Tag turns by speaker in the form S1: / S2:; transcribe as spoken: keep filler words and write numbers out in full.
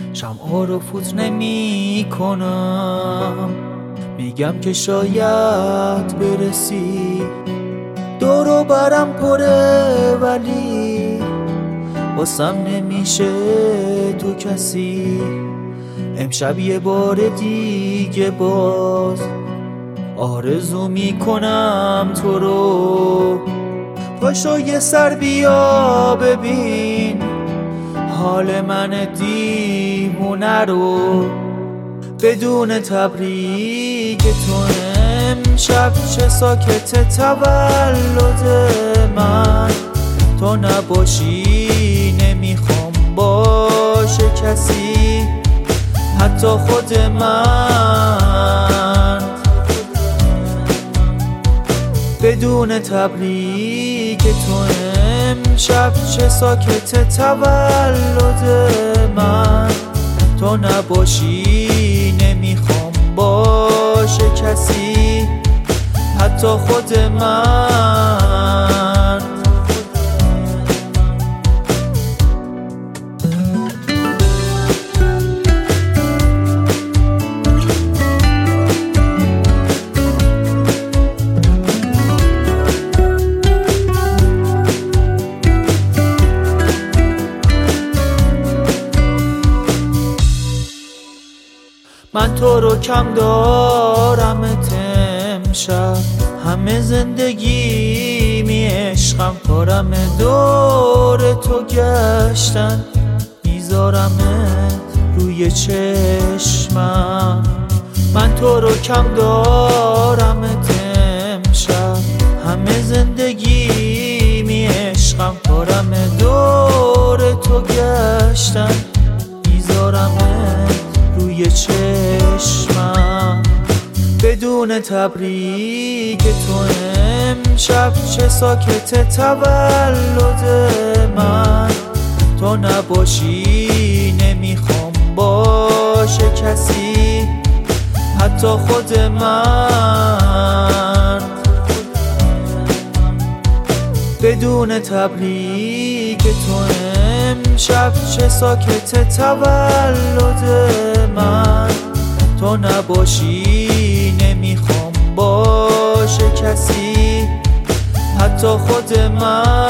S1: شمعا رو فوت نمی کنم، میگم که شاید برسی. دور و برم پره ولی واسم نمیشه تو کسی. امشب یه بار دیگه باز آرزو میکنم تو رو. پاشو یه سر بیا ببین حال من دیوونه رو. بدون تبریک تو امشب چه ساکت تولد من. تو نباشی نمیخوام باشه کسی، حتی خود من. بدون تبریک تو امشب چه ساکت تولد من. تو نباشی نمیخوام باشه کسی، حتی خود من. من تو رو کم دارمت امشب، همه زندگی می عشقم. کارم دور تو گشتن، میذارمت روی چشمم. من تو رو کم دارمت امشب، همه زندگی می عشقم. کارم دور تو گشتن، میذارمت روی چشمم. بدون تبریک تو امشب چه ساکت تولد من. تو نباشی نمیخوام باشه کسی، حتی خود من. بدون تبریک تو امشب چه ساکت تولد من. تو نباشی نمیخوام باشه کسی، حتی خود من.